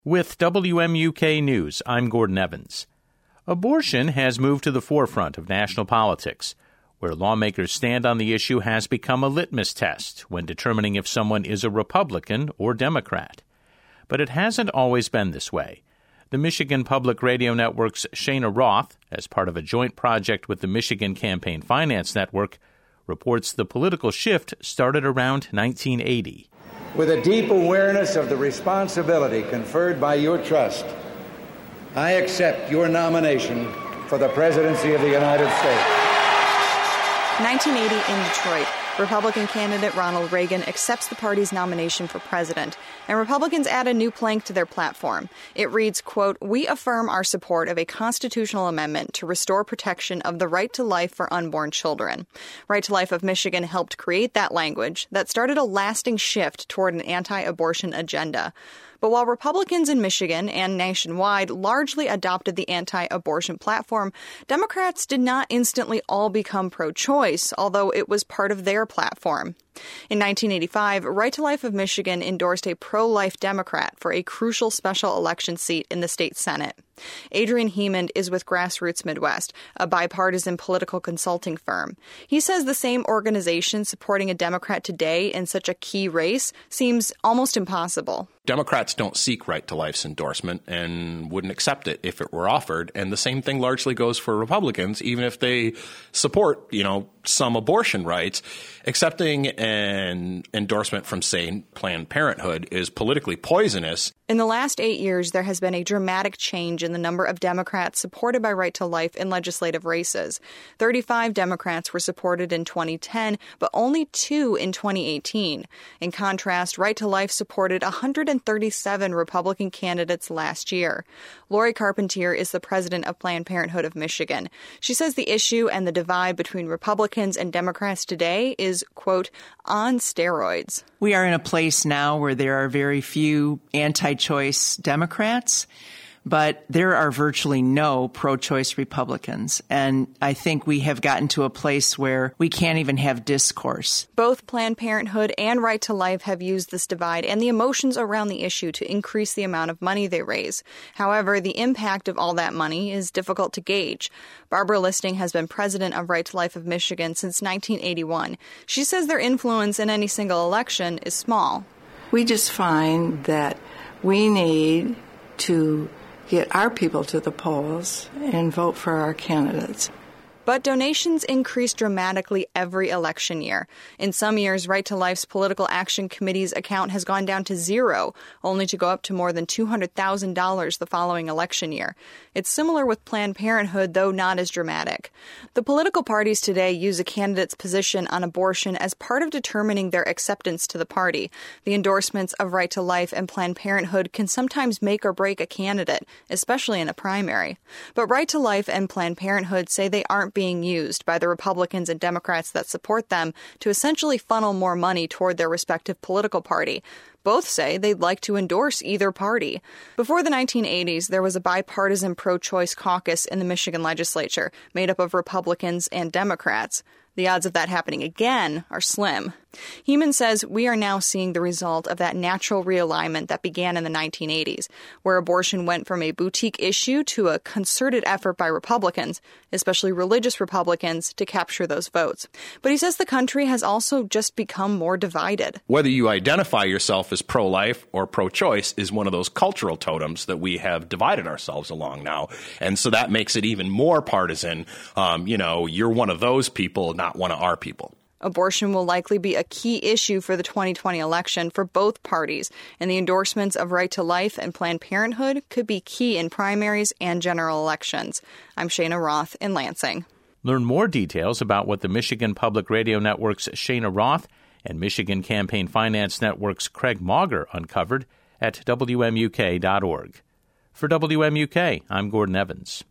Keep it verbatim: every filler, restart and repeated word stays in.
With W M U K News, I'm Gordon Evans. Abortion has moved to the forefront of national politics. Where lawmakers stand on the issue has become a litmus test when determining if someone is a Republican or Democrat. But it hasn't always been this way. The Michigan Public Radio Network's Shana Roth, as part of a joint project with the Michigan Campaign Finance Network, reports the political shift started around nineteen eighty. With a deep awareness of the responsibility conferred by your trust, I accept your nomination for the presidency of the United States. nineteen eighty in Detroit, Republican candidate Ronald Reagan accepts the party's nomination for president, and Republicans add a new plank to their platform. It reads, quote, "We affirm our support of a constitutional amendment to restore protection of the right to life for unborn children." Right to Life of Michigan helped create that language that started a lasting shift toward an anti-abortion agenda. But while Republicans in Michigan and nationwide largely adopted the anti-abortion platform, Democrats did not instantly all become pro-choice, although it was part of their platform. In nineteen eighty-five, Right to Life of Michigan endorsed a pro-life Democrat for a crucial special election seat in the state Senate. Adrian Hemond is with Grassroots Midwest, a bipartisan political consulting firm. He says the same organization supporting a Democrat today in such a key race seems almost impossible. Democrats don't seek Right to Life's endorsement and wouldn't accept it if it were offered. And the same thing largely goes for Republicans, even if they support, you know, some abortion rights. Accepting an endorsement from, say, Planned Parenthood is politically poisonous. In the last eight years, there has been a dramatic change in the number of Democrats supported by Right to Life in legislative races. thirty-five Democrats were supported in twenty ten, but only two in twenty eighteen. In contrast, Right to Life supported one hundred thirty-seven Republican candidates last year. Lori Carpentier is the president of Planned Parenthood of Michigan. She says the issue and the divide between Republicans and Democrats today is, quote, on steroids. We are in a place now where there are very few anti-choice Democrats, but there are virtually no pro-choice Republicans. And I think we have gotten to a place where we can't even have discourse. Both Planned Parenthood and Right to Life have used this divide and the emotions around the issue to increase the amount of money they raise. However, the impact of all that money is difficult to gauge. Barbara Listing has been president of Right to Life of Michigan since nineteen eighty-one. She says their influence in any single election is small. We just find that we need to get our people to the polls and vote for our candidates. But donations increase dramatically every election year. In some years, Right to Life's Political Action Committee's account has gone down to zero, only to go up to more than two hundred thousand dollars the following election year. It's similar with Planned Parenthood, though not as dramatic. The political parties today use a candidate's position on abortion as part of determining their acceptance to the party. The endorsements of Right to Life and Planned Parenthood can sometimes make or break a candidate, especially in a primary. But Right to Life and Planned Parenthood say they aren't being used by the Republicans and Democrats that support them to essentially funnel more money toward their respective political party. Both say they'd like to endorse either party. Before the nineteen eighties, there was a bipartisan pro-choice caucus in the Michigan legislature made up of Republicans and Democrats. The odds of that happening again are slim. Hemond says we are now seeing the result of that natural realignment that began in the nineteen eighties, where abortion went from a boutique issue to a concerted effort by Republicans, especially religious Republicans, to capture those votes. But he says the country has also just become more divided. Whether you identify yourself as pro-life or pro-choice is one of those cultural totems that we have divided ourselves along now. And so that makes it even more partisan. Um, you know, you're one of those people, not one of our people. Abortion will likely be a key issue for the twenty twenty election for both parties, and the endorsements of Right to Life and Planned Parenthood could be key in primaries and general elections. I'm Shana Roth in Lansing. Learn more details about what the Michigan Public Radio Network's Shana Roth and Michigan Campaign Finance Network's Craig Mauger uncovered at W M U K dot org. For W M U K, I'm Gordon Evans.